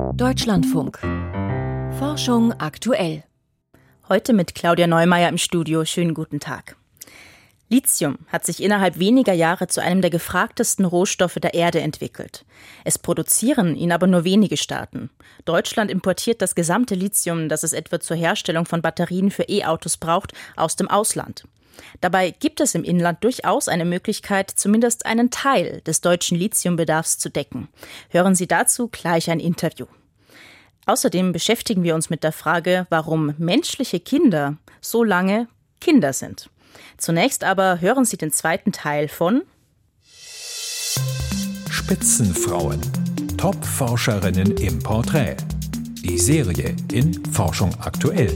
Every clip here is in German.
Deutschlandfunk. Forschung aktuell. Heute mit Claudia Neumeier im Studio. Schönen guten Tag. Lithium hat sich innerhalb weniger Jahre zu einem der gefragtesten Rohstoffe der Erde entwickelt. Es produzieren ihn aber nur wenige Staaten. Deutschland importiert das gesamte Lithium, das es etwa zur Herstellung von Batterien für E-Autos braucht, aus dem Ausland. Dabei gibt es im Inland durchaus eine Möglichkeit, zumindest einen Teil des deutschen Lithiumbedarfs zu decken. Hören Sie dazu gleich ein Interview. Außerdem beschäftigen wir uns mit der Frage, warum menschliche Kinder so lange Kinder sind. Zunächst aber hören Sie den zweiten Teil von Spitzenfrauen. Top-Forscherinnen im Porträt. Die Serie in Forschung aktuell.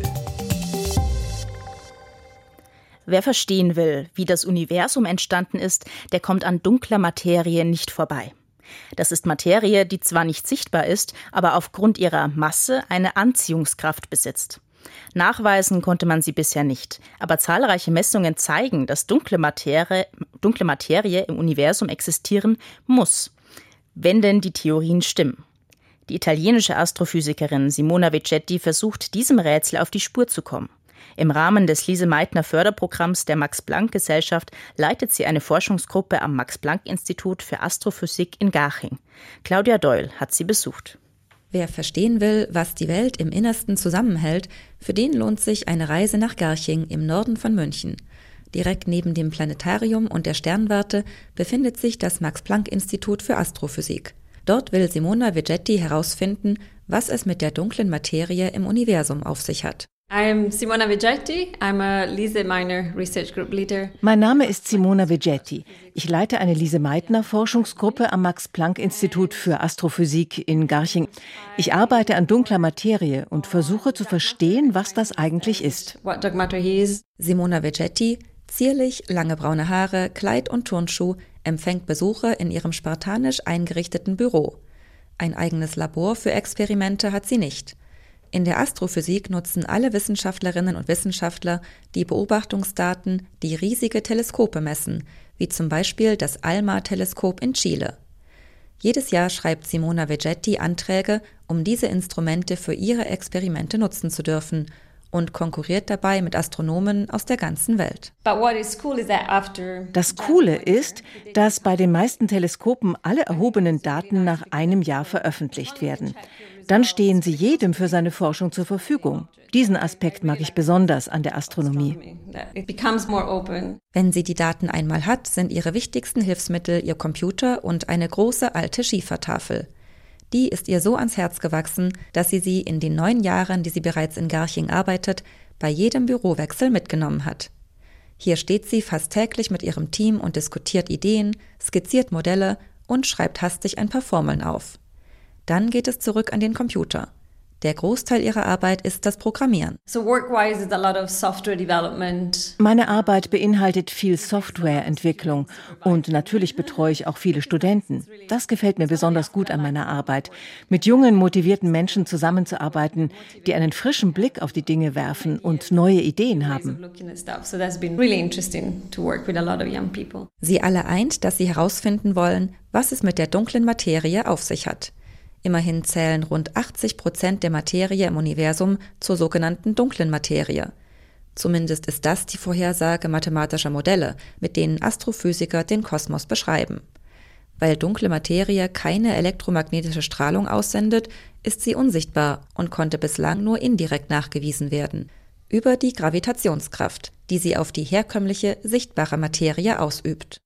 Wer verstehen will, wie das Universum entstanden ist, der kommt an dunkler Materie nicht vorbei. Das ist Materie, die zwar nicht sichtbar ist, aber aufgrund ihrer Masse eine Anziehungskraft besitzt. Nachweisen konnte man sie bisher nicht, aber zahlreiche Messungen zeigen, dass dunkle Materie im Universum existieren muss, wenn denn die Theorien stimmen. Die italienische Astrophysikerin Simona Vegetti versucht, diesem Rätsel auf die Spur zu kommen. Im Rahmen des Lise-Meitner-Förderprogramms der Max-Planck-Gesellschaft leitet sie eine Forschungsgruppe am Max-Planck-Institut für Astrophysik in Garching. Claudia Doyle hat sie besucht. Wer verstehen will, was die Welt im Innersten zusammenhält, für den lohnt sich eine Reise nach Garching im Norden von München. Direkt neben dem Planetarium und der Sternwarte befindet sich das Max-Planck-Institut für Astrophysik. Dort will Simona Vegetti herausfinden, was es mit der dunklen Materie im Universum auf sich hat. I'm Simona Vegetti. I'm a Lise Meitner Research Group Leader. Mein Name ist Simona Vegetti. Ich leite eine Lise Meitner Forschungsgruppe am Max-Planck-Institut für Astrophysik in Garching. Ich arbeite an dunkler Materie und versuche zu verstehen, was das eigentlich ist. What dark matter is. Simona Vegetti, zierlich, lange braune Haare, Kleid und Turnschuh, empfängt Besucher in ihrem spartanisch eingerichteten Büro. Ein eigenes Labor für Experimente hat sie nicht. In der Astrophysik nutzen alle Wissenschaftlerinnen und Wissenschaftler die Beobachtungsdaten, die riesige Teleskope messen, wie zum Beispiel das ALMA-Teleskop in Chile. Jedes Jahr schreibt Simona Vegetti Anträge, um diese Instrumente für ihre Experimente nutzen zu dürfen und konkurriert dabei mit Astronomen aus der ganzen Welt. Das Coole ist, dass bei den meisten Teleskopen alle erhobenen Daten nach einem Jahr veröffentlicht werden. Dann stehen sie jedem für seine Forschung zur Verfügung. Diesen Aspekt mag ich besonders an der Astronomie. Wenn sie die Daten einmal hat, sind ihre wichtigsten Hilfsmittel ihr Computer und eine große alte Schiefertafel. Die ist ihr so ans Herz gewachsen, dass sie in den 9 Jahren, die sie bereits in Garching arbeitet, bei jedem Bürowechsel mitgenommen hat. Hier steht sie fast täglich mit ihrem Team und diskutiert Ideen, skizziert Modelle und schreibt hastig ein paar Formeln auf. Dann geht es zurück an den Computer. Der Großteil ihrer Arbeit ist das Programmieren. Meine Arbeit beinhaltet viel Softwareentwicklung und natürlich betreue ich auch viele Studenten. Das gefällt mir besonders gut an meiner Arbeit, mit jungen, motivierten Menschen zusammenzuarbeiten, die einen frischen Blick auf die Dinge werfen und neue Ideen haben. Sie alle eint, dass sie herausfinden wollen, was es mit der dunklen Materie auf sich hat. Immerhin zählen rund 80% der Materie im Universum zur sogenannten dunklen Materie. Zumindest ist das die Vorhersage mathematischer Modelle, mit denen Astrophysiker den Kosmos beschreiben. Weil dunkle Materie keine elektromagnetische Strahlung aussendet, ist sie unsichtbar und konnte bislang nur indirekt nachgewiesen werden. Über die Gravitationskraft, die sie auf die herkömmliche, sichtbare Materie ausübt.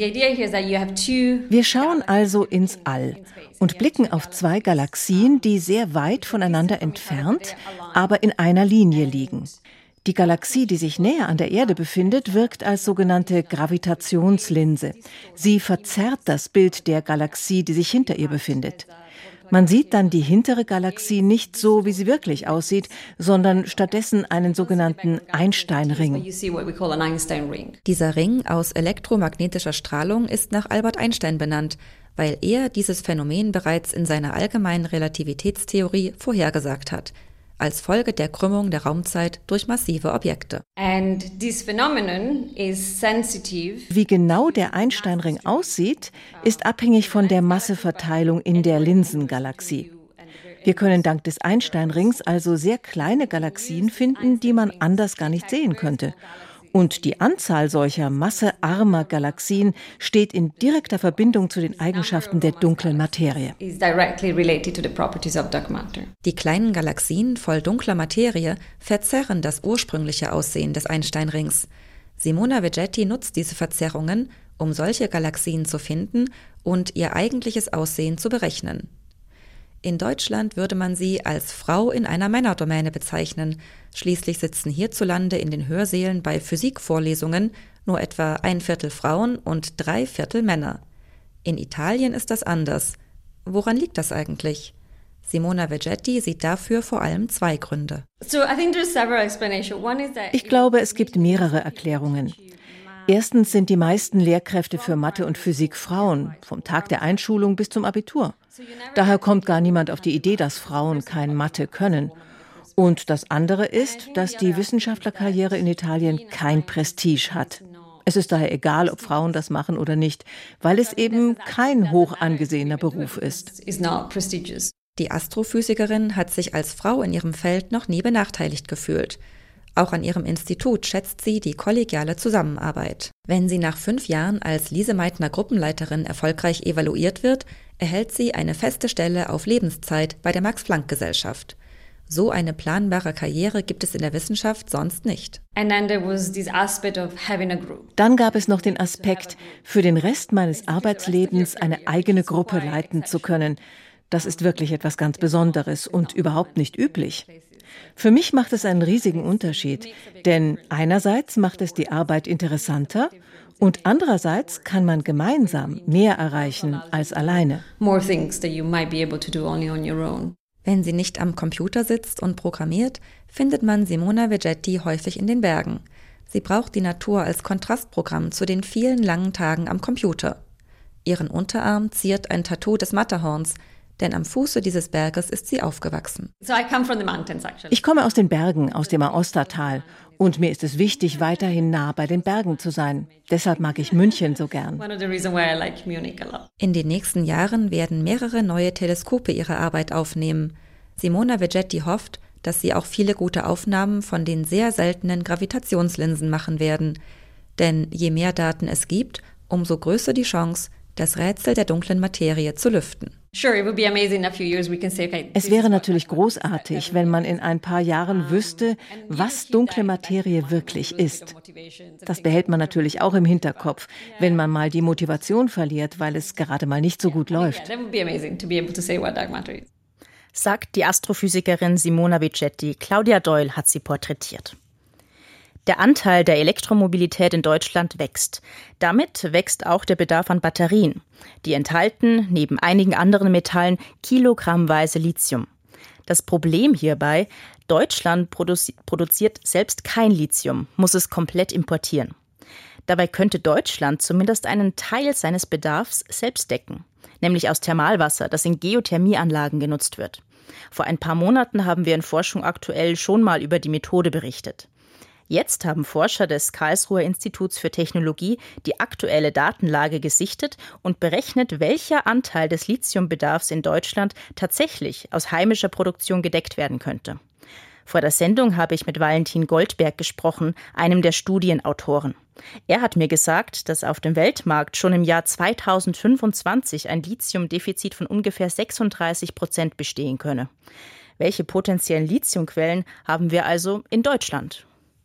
Wir schauen also ins All und blicken auf 2 Galaxien, die sehr weit voneinander entfernt, aber in einer Linie liegen. Die Galaxie, die sich näher an der Erde befindet, wirkt als sogenannte Gravitationslinse. Sie verzerrt das Bild der Galaxie, die sich hinter ihr befindet. Man sieht dann die hintere Galaxie nicht so, wie sie wirklich aussieht, sondern stattdessen einen sogenannten Einstein-Ring. Dieser Ring aus elektromagnetischer Strahlung ist nach Albert Einstein benannt, weil er dieses Phänomen bereits in seiner allgemeinen Relativitätstheorie vorhergesagt hat, als Folge der Krümmung der Raumzeit durch massive Objekte. Wie genau der Einstein-Ring aussieht, ist abhängig von der Masseverteilung in der Linsengalaxie. Wir können dank des Einsteinrings also sehr kleine Galaxien finden, die man anders gar nicht sehen könnte. Und die Anzahl solcher massearmer Galaxien steht in direkter Verbindung zu den Eigenschaften der dunklen Materie. Die kleinen Galaxien voll dunkler Materie verzerren das ursprüngliche Aussehen des Einsteinrings. Simona Vegetti nutzt diese Verzerrungen, um solche Galaxien zu finden und ihr eigentliches Aussehen zu berechnen. In Deutschland würde man sie als Frau in einer Männerdomäne bezeichnen. Schließlich sitzen hierzulande in den Hörsälen bei Physikvorlesungen nur etwa 1/4 Frauen und 3/4 Männer. In Italien ist das anders. Woran liegt das eigentlich? Simona Vegetti sieht dafür vor allem 2 Gründe. Ich glaube, es gibt mehrere Erklärungen. Erstens sind die meisten Lehrkräfte für Mathe und Physik Frauen, vom Tag der Einschulung bis zum Abitur. Daher kommt gar niemand auf die Idee, dass Frauen kein Mathe können. Und das andere ist, dass die Wissenschaftlerkarriere in Italien kein Prestige hat. Es ist daher egal, ob Frauen das machen oder nicht, weil es eben kein hoch angesehener Beruf ist. Die Astrophysikerin hat sich als Frau in ihrem Feld noch nie benachteiligt gefühlt. Auch an ihrem Institut schätzt sie die kollegiale Zusammenarbeit. Wenn sie nach 5 Jahren als Lise Meitner Gruppenleiterin erfolgreich evaluiert wird, erhält sie eine feste Stelle auf Lebenszeit bei der Max-Planck-Gesellschaft. So eine planbare Karriere gibt es in der Wissenschaft sonst nicht. Dann gab es noch den Aspekt, für den Rest meines Arbeitslebens eine eigene Gruppe leiten zu können. Das ist wirklich etwas ganz Besonderes und überhaupt nicht üblich. Für mich macht es einen riesigen Unterschied, denn einerseits macht es die Arbeit interessanter und andererseits kann man gemeinsam mehr erreichen als alleine. Wenn sie nicht am Computer sitzt und programmiert, findet man Simona Vegetti häufig in den Bergen. Sie braucht die Natur als Kontrastprogramm zu den vielen langen Tagen am Computer. Ihren Unterarm ziert ein Tattoo des Matterhorns, denn am Fuße dieses Berges ist sie aufgewachsen. Ich komme aus den Bergen, aus dem Aostatal. Und mir ist es wichtig, weiterhin nah bei den Bergen zu sein. Deshalb mag ich München so gern. In den nächsten Jahren werden mehrere neue Teleskope ihre Arbeit aufnehmen. Simona Vegetti hofft, dass sie auch viele gute Aufnahmen von den sehr seltenen Gravitationslinsen machen werden. Denn je mehr Daten es gibt, umso größer die Chance, das Rätsel der dunklen Materie zu lüften. Es wäre natürlich großartig, wenn man in ein paar Jahren wüsste, was dunkle Materie wirklich ist. Das behält man natürlich auch im Hinterkopf, wenn man mal die Motivation verliert, weil es gerade mal nicht so gut läuft. Sagt die Astrophysikerin Simona Vegetti. Claudia Doyle hat sie porträtiert. Der Anteil der Elektromobilität in Deutschland wächst. Damit wächst auch der Bedarf an Batterien. Die enthalten, neben einigen anderen Metallen, kilogrammweise Lithium. Das Problem hierbei, Deutschland produziert selbst kein Lithium, muss es komplett importieren. Dabei könnte Deutschland zumindest einen Teil seines Bedarfs selbst decken, nämlich aus Thermalwasser, das in Geothermieanlagen genutzt wird. Vor ein paar Monaten haben wir in Forschung aktuell schon mal über die Methode berichtet. Jetzt haben Forscher des Karlsruher Instituts für Technologie die aktuelle Datenlage gesichtet und berechnet, welcher Anteil des Lithiumbedarfs in Deutschland tatsächlich aus heimischer Produktion gedeckt werden könnte. Vor der Sendung habe ich mit Valentin Goldberg gesprochen, einem der Studienautoren. Er hat mir gesagt, dass auf dem Weltmarkt schon im Jahr 2025 ein Lithiumdefizit von ungefähr 36% bestehen könne. Welche potenziellen Lithiumquellen haben wir also in Deutschland?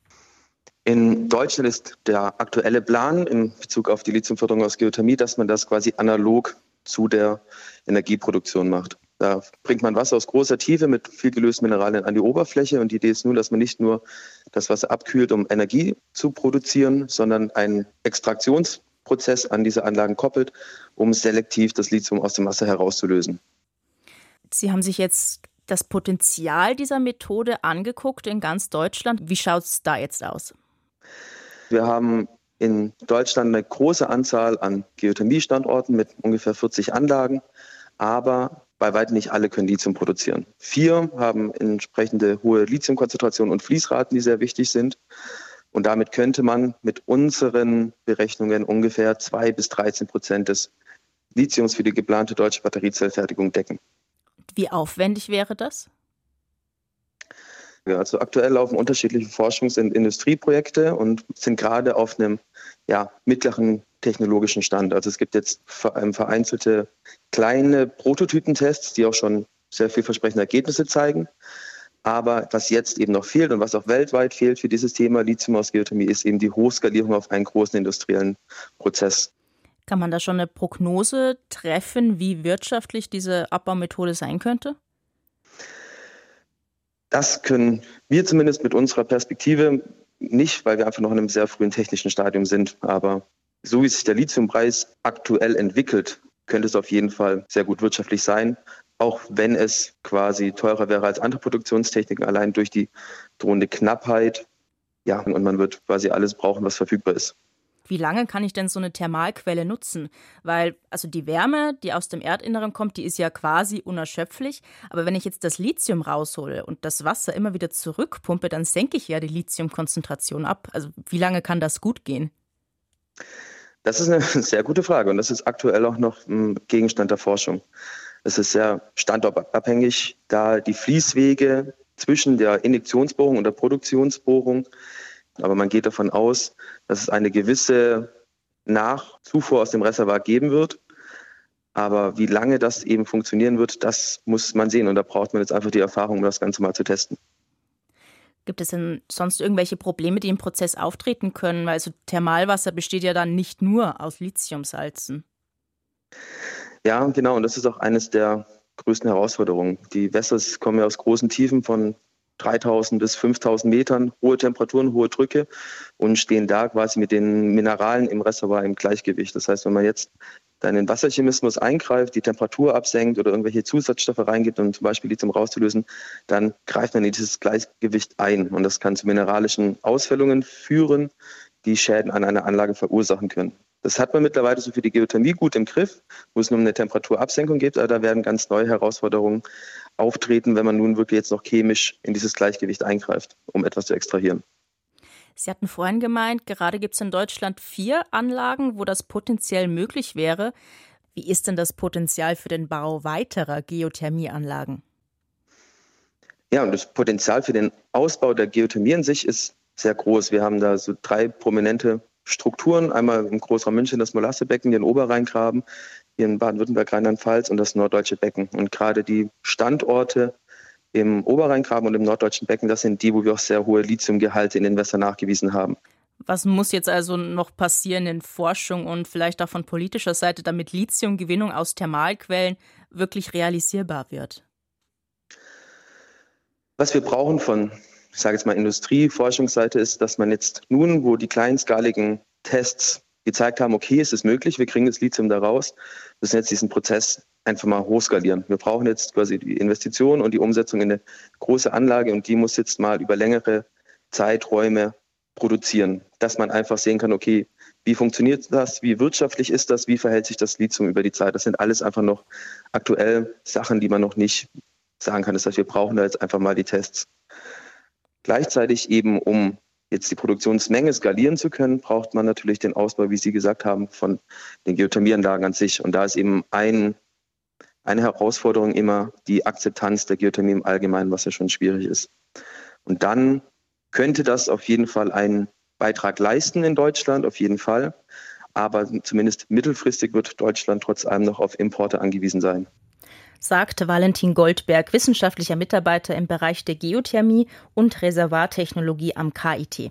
In Deutschland ist der aktuelle Plan in Bezug auf die Lithiumförderung aus Geothermie, dass man das quasi analog zu der Energieproduktion macht. Da bringt man Wasser aus großer Tiefe mit viel gelösten Mineralien an die Oberfläche und die Idee ist nun, dass man nicht nur das Wasser abkühlt, um Energie zu produzieren, sondern einen Extraktionsprozess an diese Anlagen koppelt, um selektiv das Lithium aus dem Wasser herauszulösen. Sie haben sich jetzt das Potenzial dieser Methode angeguckt in ganz Deutschland. Wie schaut es da jetzt aus? Wir haben in Deutschland eine große Anzahl an Geothermiestandorten mit ungefähr 40 Anlagen, aber bei weitem nicht alle können Lithium produzieren. 4 haben entsprechende hohe Lithiumkonzentrationen und Fließraten, die sehr wichtig sind. Und damit könnte man mit unseren Berechnungen ungefähr 2 bis 13% des Lithiums für die geplante deutsche Batteriezellfertigung decken. Wie aufwendig wäre das? Ja, also aktuell laufen unterschiedliche Forschungs- und Industrieprojekte und sind gerade auf einem mittleren technologischen Stand. Also es gibt jetzt vereinzelte kleine Prototypentests, die auch schon sehr vielversprechende Ergebnisse zeigen. Aber was jetzt eben noch fehlt und was auch weltweit fehlt für dieses Thema Lithium aus Geothermie, ist eben die Hochskalierung auf einen großen industriellen Prozess. Kann man da schon eine Prognose treffen, wie wirtschaftlich diese Abbaumethode sein könnte? Das können wir zumindest mit unserer Perspektive nicht, weil wir einfach noch in einem sehr frühen technischen Stadium sind. Aber so wie sich der Lithiumpreis aktuell entwickelt, könnte es auf jeden Fall sehr gut wirtschaftlich sein, auch wenn es quasi teurer wäre als andere Produktionstechniken, allein durch die drohende Knappheit. Ja, und man wird quasi alles brauchen, was verfügbar ist. Wie lange kann ich denn so eine Thermalquelle nutzen? Weil also die Wärme, die aus dem Erdinneren kommt, die ist ja quasi unerschöpflich. Aber wenn ich jetzt das Lithium raushole und das Wasser immer wieder zurückpumpe, dann senke ich ja die Lithiumkonzentration ab. Also wie lange kann das gut gehen? Das ist eine sehr gute Frage und das ist aktuell auch noch ein Gegenstand der Forschung. Es ist sehr standortabhängig, da die Fließwege zwischen der Injektionsbohrung und der Produktionsbohrung, aber man geht davon aus, dass es eine gewisse Nachzufuhr aus dem Reservoir geben wird. Aber wie lange das eben funktionieren wird, das muss man sehen. Und da braucht man jetzt einfach die Erfahrung, um das Ganze mal zu testen. Gibt es denn sonst irgendwelche Probleme, die im Prozess auftreten können? Weil so Thermalwasser besteht ja dann nicht nur aus Lithiumsalzen. Ja, genau. Und das ist auch eines der größten Herausforderungen. Die Wässer kommen ja aus großen Tiefen von 3.000 bis 5.000 Metern, hohe Temperaturen, hohe Drücke und stehen da quasi mit den Mineralen im Reservoir im Gleichgewicht. Das heißt, wenn man jetzt dann in den Wasserchemismus eingreift, die Temperatur absenkt oder irgendwelche Zusatzstoffe reingibt, um zum Beispiel Lithium rauszulösen, dann greift man in dieses Gleichgewicht ein. Und das kann zu mineralischen Ausfällungen führen, die Schäden an einer Anlage verursachen können. Das hat man mittlerweile so für die Geothermie gut im Griff, wo es nur eine Temperaturabsenkung gibt, aber da werden ganz neue Herausforderungen auftreten, wenn man nun wirklich jetzt noch chemisch in dieses Gleichgewicht eingreift, um etwas zu extrahieren. Sie hatten vorhin gemeint, gerade gibt es in Deutschland 4 Anlagen, wo das potenziell möglich wäre. Wie ist denn das Potenzial für den Bau weiterer Geothermieanlagen? Ja, und das Potenzial für den Ausbau der Geothermie an sich ist sehr groß. Wir haben da so 3 prominente Strukturen, einmal im Großraum München das Molassebecken, den Oberrheingraben, hier in Baden-Württemberg, Rheinland-Pfalz und das Norddeutsche Becken. Und gerade die Standorte im Oberrheingraben und im Norddeutschen Becken, das sind die, wo wir auch sehr hohe Lithiumgehalte in den Wässern nachgewiesen haben. Was muss jetzt also noch passieren in Forschung und vielleicht auch von politischer Seite, damit Lithiumgewinnung aus Thermalquellen wirklich realisierbar wird? Was wir brauchen von, ich sage jetzt mal Industrie, Forschungsseite ist, dass man jetzt nun, wo die kleinskaligen Tests gezeigt haben, okay, es ist möglich, wir kriegen das Lithium da raus, müssen jetzt diesen Prozess einfach mal hochskalieren. Wir brauchen jetzt quasi die Investition und die Umsetzung in eine große Anlage und die muss jetzt mal über längere Zeiträume produzieren, dass man einfach sehen kann, okay, wie funktioniert das, wie wirtschaftlich ist das, wie verhält sich das Lithium über die Zeit. Das sind alles einfach noch aktuell Sachen, die man noch nicht sagen kann. Das heißt, wir brauchen da jetzt einfach mal die Tests. Gleichzeitig eben, um jetzt die Produktionsmenge skalieren zu können, braucht man natürlich den Ausbau, wie Sie gesagt haben, von den Geothermieanlagen an sich. Und da ist eben eine Herausforderung immer die Akzeptanz der Geothermie im Allgemeinen, was ja schon schwierig ist. Und dann könnte das auf jeden Fall einen Beitrag leisten in Deutschland, auf jeden Fall. Aber zumindest mittelfristig wird Deutschland trotz allem noch auf Importe angewiesen sein. Sagt Valentin Goldberg, wissenschaftlicher Mitarbeiter im Bereich der Geothermie und Reservoirtechnologie am KIT.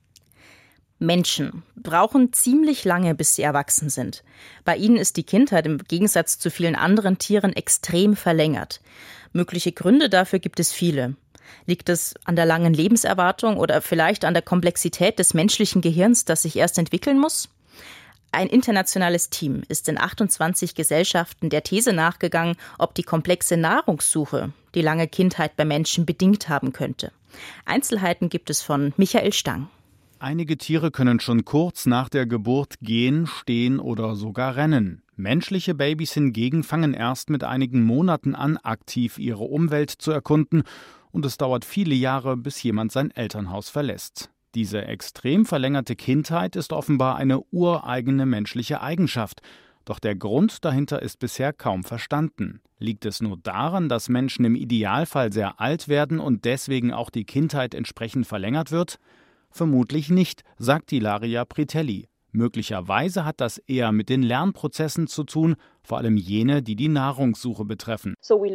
Menschen brauchen ziemlich lange, bis sie erwachsen sind. Bei ihnen ist die Kindheit im Gegensatz zu vielen anderen Tieren extrem verlängert. Mögliche Gründe dafür gibt es viele. Liegt es an der langen Lebenserwartung oder vielleicht an der Komplexität des menschlichen Gehirns, das sich erst entwickeln muss? Ein internationales Team ist in 28 Gesellschaften der These nachgegangen, ob die komplexe Nahrungssuche die lange Kindheit bei Menschen bedingt haben könnte. Einzelheiten gibt es von Michael Stang. Einige Tiere können schon kurz nach der Geburt gehen, stehen oder sogar rennen. Menschliche Babys hingegen fangen erst mit einigen Monaten an, aktiv ihre Umwelt zu erkunden, und es dauert viele Jahre, bis jemand sein Elternhaus verlässt. Diese extrem verlängerte Kindheit ist offenbar eine ureigene menschliche Eigenschaft. Doch der Grund dahinter ist bisher kaum verstanden. Liegt es nur daran, dass Menschen im Idealfall sehr alt werden und deswegen auch die Kindheit entsprechend verlängert wird? Vermutlich nicht, sagt Ilaria Pritelli. Möglicherweise hat das eher mit den Lernprozessen zu tun, vor allem jene, die die Nahrungssuche betreffen.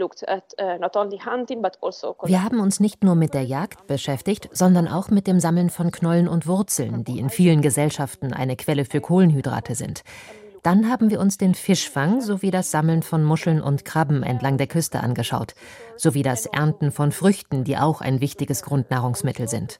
Wir haben uns nicht nur mit der Jagd beschäftigt, sondern auch mit dem Sammeln von Knollen und Wurzeln, die in vielen Gesellschaften eine Quelle für Kohlenhydrate sind. Dann haben wir uns den Fischfang sowie das Sammeln von Muscheln und Krabben entlang der Küste angeschaut, sowie das Ernten von Früchten, die auch ein wichtiges Grundnahrungsmittel sind.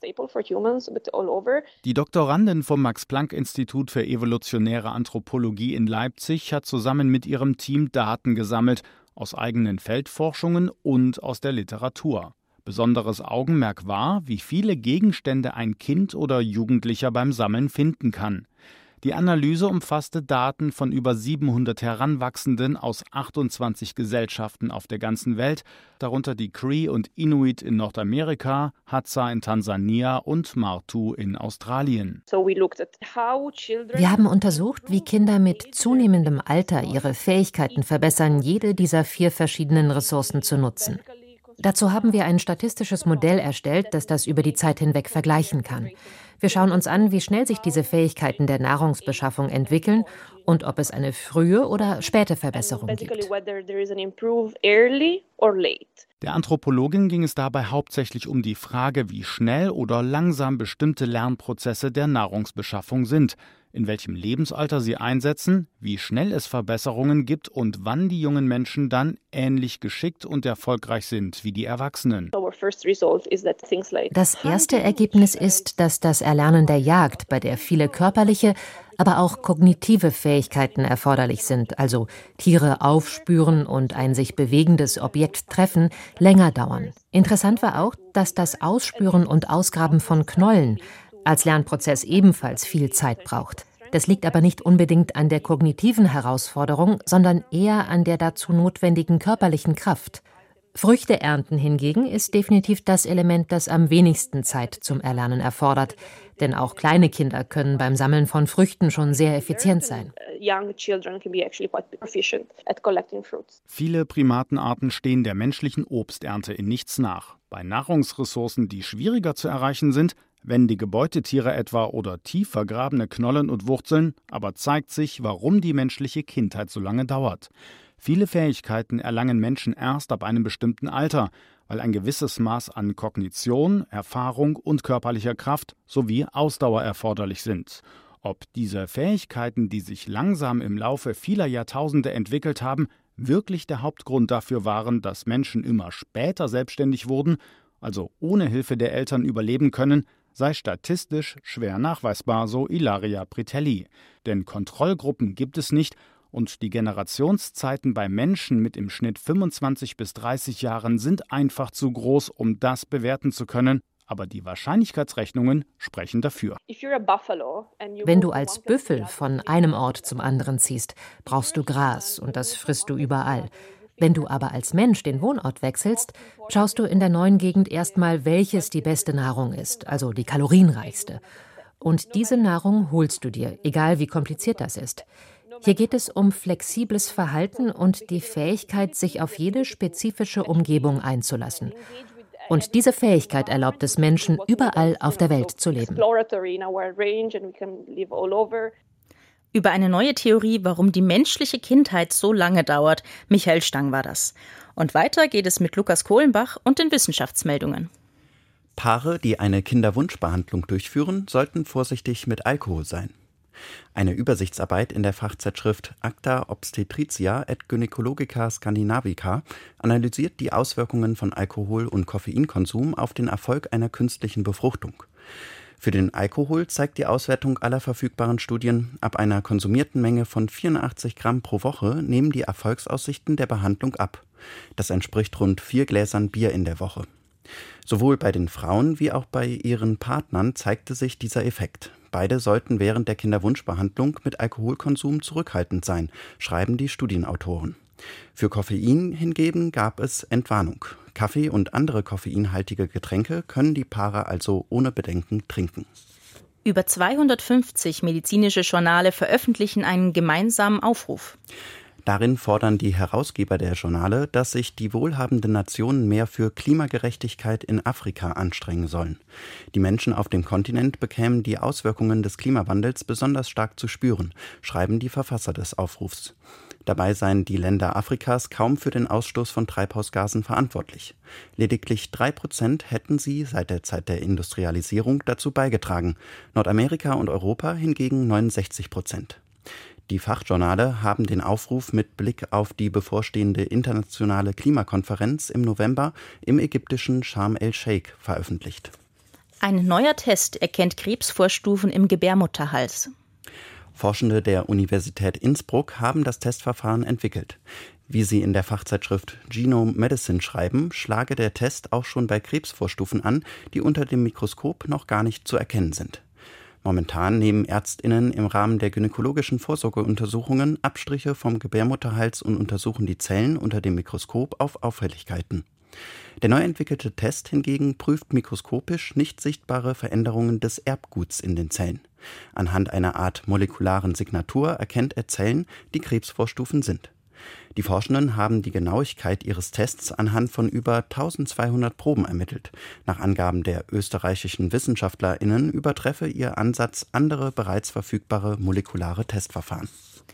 Die Doktorandin vom Max-Planck-Institut für evolutionäre Anthropologie in Leipzig hat zusammen mit ihrem Team Daten gesammelt, aus eigenen Feldforschungen und aus der Literatur. Besonderes Augenmerk war, wie viele Gegenstände ein Kind oder Jugendlicher beim Sammeln finden kann. Die Analyse umfasste Daten von über 700 Heranwachsenden aus 28 Gesellschaften auf der ganzen Welt, darunter die Cree und Inuit in Nordamerika, Hadza in Tansania und Martu in Australien. Wir haben untersucht, wie Kinder mit zunehmendem Alter ihre Fähigkeiten verbessern, jede dieser 4 verschiedenen Ressourcen zu nutzen. Dazu haben wir ein statistisches Modell erstellt, das das über die Zeit hinweg vergleichen kann. Wir schauen uns an, wie schnell sich diese Fähigkeiten der Nahrungsbeschaffung entwickeln und ob es eine frühe oder späte Verbesserung gibt. Der Anthropologin ging es dabei hauptsächlich um die Frage, wie schnell oder langsam bestimmte Lernprozesse der Nahrungsbeschaffung sind, in welchem Lebensalter sie einsetzen, wie schnell es Verbesserungen gibt und wann die jungen Menschen dann ähnlich geschickt und erfolgreich sind wie die Erwachsenen. Das erste Ergebnis ist, dass das Erlernen der Jagd, bei der viele körperliche, aber auch kognitive Fähigkeiten erforderlich sind, also Tiere aufspüren und ein sich bewegendes Objekt treffen, länger dauern. Interessant war auch, dass das Ausspüren und Ausgraben von Knollen als Lernprozess ebenfalls viel Zeit braucht. Das liegt aber nicht unbedingt an der kognitiven Herausforderung, sondern eher an der dazu notwendigen körperlichen Kraft. Früchte ernten hingegen ist definitiv das Element, das am wenigsten Zeit zum Erlernen erfordert. Denn auch kleine Kinder können beim Sammeln von Früchten schon sehr effizient sein. Viele Primatenarten stehen der menschlichen Obsternte in nichts nach. Bei Nahrungsressourcen, die schwieriger zu erreichen sind, wendige Beutetiere etwa oder tief vergrabene Knollen und Wurzeln, aber zeigt sich, warum die menschliche Kindheit so lange dauert. Viele Fähigkeiten erlangen Menschen erst ab einem bestimmten Alter, weil ein gewisses Maß an Kognition, Erfahrung und körperlicher Kraft sowie Ausdauer erforderlich sind. Ob diese Fähigkeiten, die sich langsam im Laufe vieler Jahrtausende entwickelt haben, wirklich der Hauptgrund dafür waren, dass Menschen immer später selbstständig wurden, also ohne Hilfe der Eltern überleben können, sei statistisch schwer nachweisbar, so Ilaria Pritelli. Denn Kontrollgruppen gibt es nicht und die Generationszeiten bei Menschen mit im Schnitt 25 bis 30 Jahren sind einfach zu groß, um das bewerten zu können. Aber die Wahrscheinlichkeitsrechnungen sprechen dafür. Wenn du als Büffel von einem Ort zum anderen ziehst, brauchst du Gras und das frisst du überall. Wenn du aber als Mensch den Wohnort wechselst, schaust du in der neuen Gegend erstmal, welches die beste Nahrung ist, also die kalorienreichste. Und diese Nahrung holst du dir, egal wie kompliziert das ist. Hier geht es um flexibles Verhalten und die Fähigkeit, sich auf jede spezifische Umgebung einzulassen. Und diese Fähigkeit erlaubt es Menschen, überall auf der Welt zu leben. Über eine neue Theorie, warum die menschliche Kindheit so lange dauert. Michael Stang war das. Und weiter geht es mit Lukas Kohlenbach und den Wissenschaftsmeldungen. Paare, die eine Kinderwunschbehandlung durchführen, sollten vorsichtig mit Alkohol sein. Eine Übersichtsarbeit in der Fachzeitschrift Acta Obstetricia et Gynäcologica Scandinavica analysiert die Auswirkungen von Alkohol- und Koffeinkonsum auf den Erfolg einer künstlichen Befruchtung. Für den Alkohol zeigt die Auswertung aller verfügbaren Studien, ab einer konsumierten Menge von 84 Gramm pro Woche nehmen die Erfolgsaussichten der Behandlung ab. Das entspricht rund 4 Gläsern Bier in der Woche. Sowohl bei den Frauen wie auch bei ihren Partnern zeigte sich dieser Effekt. Beide sollten während der Kinderwunschbehandlung mit Alkoholkonsum zurückhaltend sein, schreiben die Studienautoren. Für Koffein hingegen gab es Entwarnung. Kaffee und andere koffeinhaltige Getränke können die Paare also ohne Bedenken trinken. Über 250 medizinische Journale veröffentlichen einen gemeinsamen Aufruf. Darin fordern die Herausgeber der Journale, dass sich die wohlhabenden Nationen mehr für Klimagerechtigkeit in Afrika anstrengen sollen. Die Menschen auf dem Kontinent bekämen die Auswirkungen des Klimawandels besonders stark zu spüren, schreiben die Verfasser des Aufrufs. Dabei seien die Länder Afrikas kaum für den Ausstoß von Treibhausgasen verantwortlich. Lediglich 3% hätten sie seit der Zeit der Industrialisierung dazu beigetragen, Nordamerika und Europa hingegen 69%. Die Fachjournale haben den Aufruf mit Blick auf die bevorstehende internationale Klimakonferenz im November im ägyptischen Sharm el-Sheikh veröffentlicht. Ein neuer Test erkennt Krebsvorstufen im Gebärmutterhals. Forschende der Universität Innsbruck haben das Testverfahren entwickelt. Wie sie in der Fachzeitschrift Genome Medicine schreiben, schlage der Test auch schon bei Krebsvorstufen an, die unter dem Mikroskop noch gar nicht zu erkennen sind. Momentan nehmen ÄrztInnen im Rahmen der gynäkologischen Vorsorgeuntersuchungen Abstriche vom Gebärmutterhals und untersuchen die Zellen unter dem Mikroskop auf Auffälligkeiten. Der neu entwickelte Test hingegen prüft mikroskopisch nicht sichtbare Veränderungen des Erbguts in den Zellen. Anhand einer Art molekularen Signatur erkennt er Zellen, die Krebsvorstufen sind. Die Forschenden haben die Genauigkeit ihres Tests anhand von über 1200 Proben ermittelt. Nach Angaben der österreichischen WissenschaftlerInnen übertreffe ihr Ansatz andere bereits verfügbare molekulare Testverfahren.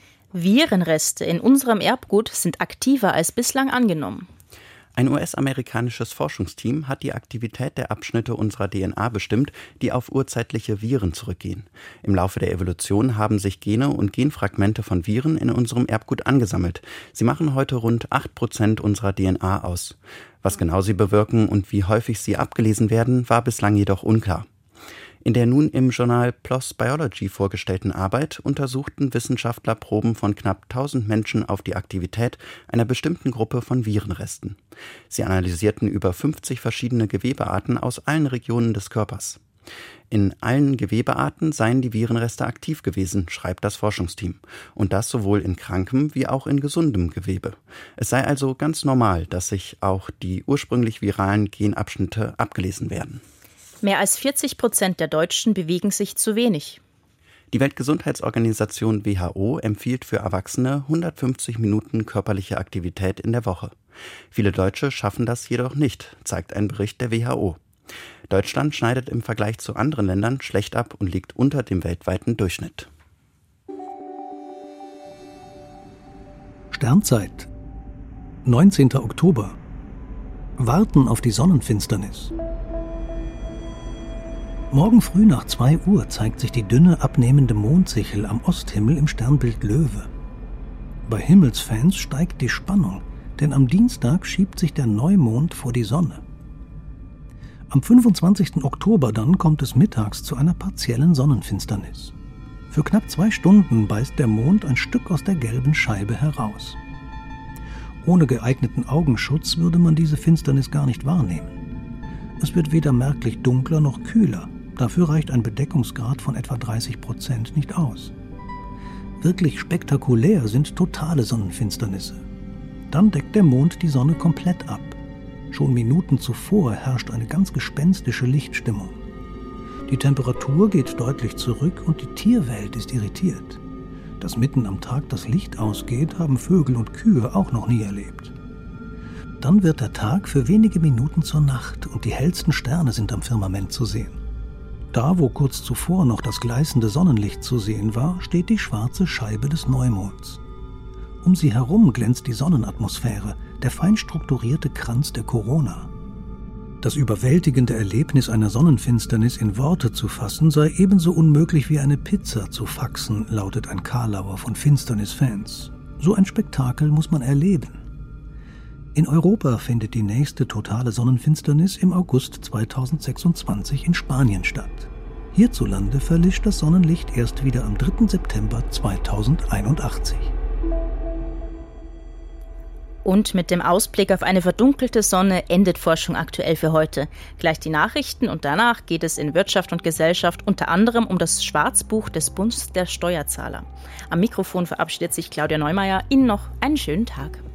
Virenreste in unserem Erbgut sind aktiver als bislang angenommen. Ein US-amerikanisches Forschungsteam hat die Aktivität der Abschnitte unserer DNA bestimmt, die auf urzeitliche Viren zurückgehen. Im Laufe der Evolution haben sich Gene und Genfragmente von Viren in unserem Erbgut angesammelt. Sie machen heute rund 8% unserer DNA aus. Was genau sie bewirken und wie häufig sie abgelesen werden, war bislang jedoch unklar. In der nun im Journal PLOS Biology vorgestellten Arbeit untersuchten Wissenschaftler Proben von knapp 1000 Menschen auf die Aktivität einer bestimmten Gruppe von Virenresten. Sie analysierten über 50 verschiedene Gewebearten aus allen Regionen des Körpers. In allen Gewebearten seien die Virenreste aktiv gewesen, schreibt das Forschungsteam. Und das sowohl in krankem wie auch in gesundem Gewebe. Es sei also ganz normal, dass sich auch die ursprünglich viralen Genabschnitte abgelesen werden. Mehr als 40% der Deutschen bewegen sich zu wenig. Die Weltgesundheitsorganisation WHO empfiehlt für Erwachsene 150 Minuten körperliche Aktivität in der Woche. Viele Deutsche schaffen das jedoch nicht, zeigt ein Bericht der WHO. Deutschland schneidet im Vergleich zu anderen Ländern schlecht ab und liegt unter dem weltweiten Durchschnitt. Sternzeit, 19. Oktober. Warten auf die Sonnenfinsternis. Morgen früh nach 2 Uhr zeigt sich die dünne, abnehmende Mondsichel am Osthimmel im Sternbild Löwe. Bei Himmelsfans steigt die Spannung, denn am Dienstag schiebt sich der Neumond vor die Sonne. Am 25. Oktober dann kommt es mittags zu einer partiellen Sonnenfinsternis. Für knapp 2 Stunden beißt der Mond ein Stück aus der gelben Scheibe heraus. Ohne geeigneten Augenschutz würde man diese Finsternis gar nicht wahrnehmen. Es wird weder merklich dunkler noch kühler. Dafür reicht ein Bedeckungsgrad von etwa 30% nicht aus. Wirklich spektakulär sind totale Sonnenfinsternisse. Dann deckt der Mond die Sonne komplett ab. Schon Minuten zuvor herrscht eine ganz gespenstische Lichtstimmung. Die Temperatur geht deutlich zurück und die Tierwelt ist irritiert. Dass mitten am Tag das Licht ausgeht, haben Vögel und Kühe auch noch nie erlebt. Dann wird der Tag für wenige Minuten zur Nacht und die hellsten Sterne sind am Firmament zu sehen. Da, wo kurz zuvor noch das gleißende Sonnenlicht zu sehen war, steht die schwarze Scheibe des Neumonds. Um sie herum glänzt die Sonnenatmosphäre, der fein strukturierte Kranz der Korona. Das überwältigende Erlebnis einer Sonnenfinsternis in Worte zu fassen, sei ebenso unmöglich wie eine Pizza zu faxen, lautet ein Karlauer von Finsternis-Fans. So ein Spektakel muss man erleben. In Europa findet die nächste totale Sonnenfinsternis im August 2026 in Spanien statt. Hierzulande verlischt das Sonnenlicht erst wieder am 3. September 2081. Und mit dem Ausblick auf eine verdunkelte Sonne endet Forschung aktuell für heute. Gleich die Nachrichten und danach geht es in Wirtschaft und Gesellschaft unter anderem um das Schwarzbuch des Bundes der Steuerzahler. Am Mikrofon verabschiedet sich Claudia Neumeier. Ihnen noch einen schönen Tag.